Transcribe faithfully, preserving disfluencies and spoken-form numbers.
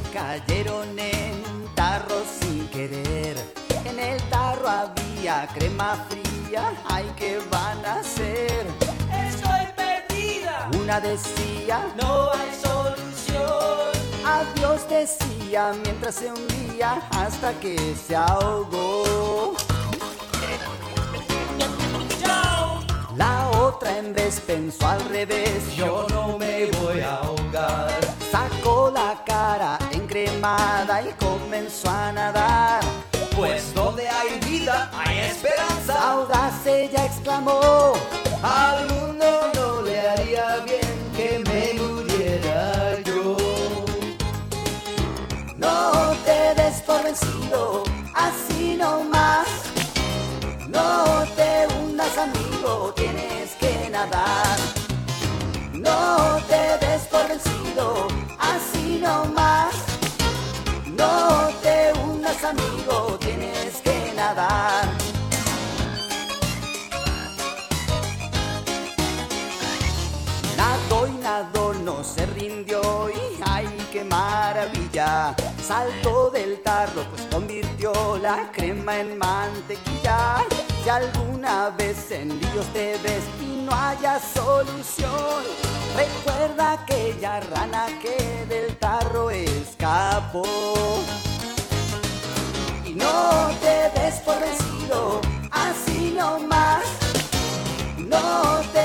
Cayeron en un tarro sin querer. En el tarro había crema fría. Ay, ¿qué van a hacer? Estoy perdida. Una decía, no hay solución. Adiós decía mientras se hundía hasta que se ahogó. Chao. La otra en vez pensó al revés. Yo no me voy a ahogar. Sacó la cara encremada y comenzó a nadar. Pues donde hay vida hay esperanza. Audaz ella exclamó, Al mundo no le haría bien que me muriera yo. no te des por vencido, así no más. No te hundas, amigo, tienes que nadar. No te des por vencido, así no más. No te hundas, amigo, tienes que nadar. Nadó y nadó, no se rindió y ¡ay, qué maravilla! Saltó del tarro, pues convirtió la crema en mantequilla. Si alguna vez en líos te ves y no haya solución, recuerda aquella rana que del tarro escapó. Y no te des por vencido, así no más. No te